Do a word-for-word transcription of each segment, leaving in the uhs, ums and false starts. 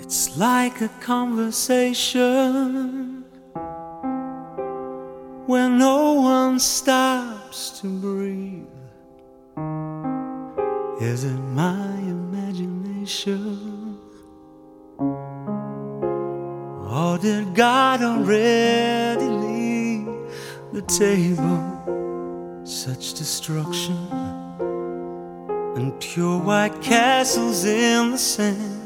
It's like a conversation where no one stops to breathe. Is it my imagination, or did God already leave the table? Such destruction and pure white castles in the sand.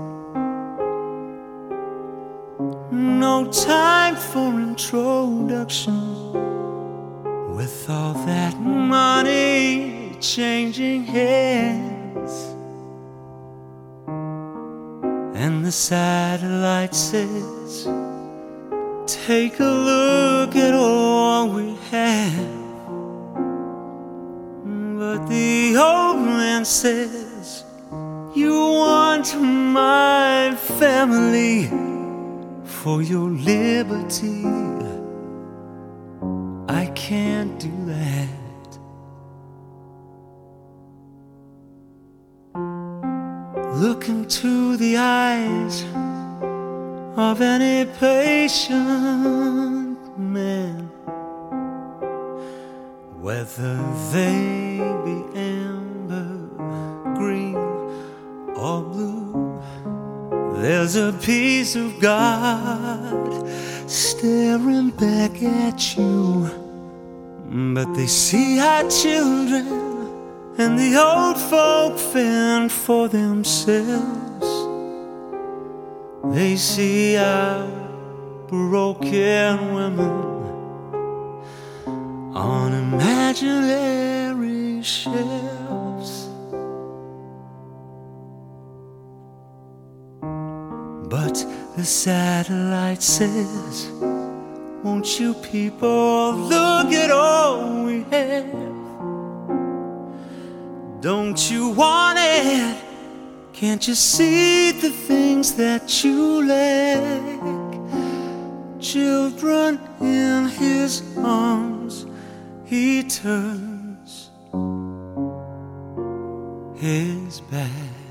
No time for introduction, with all that money changing hands. And the satellite says, take a look at all we have. But the old man says, you want my family for your liberty. I can't do that. Look into the eyes of any patient man, whether they be amber, green, or blue. There's a piece of God staring back at you, but they see our children and the old folk fend for themselves. They see our broken women on imaginary shelves. But the satellite says, won't you people look at all we have? Don't you want it? Can't you see the things that you lack? Children in his arms, he turns his back.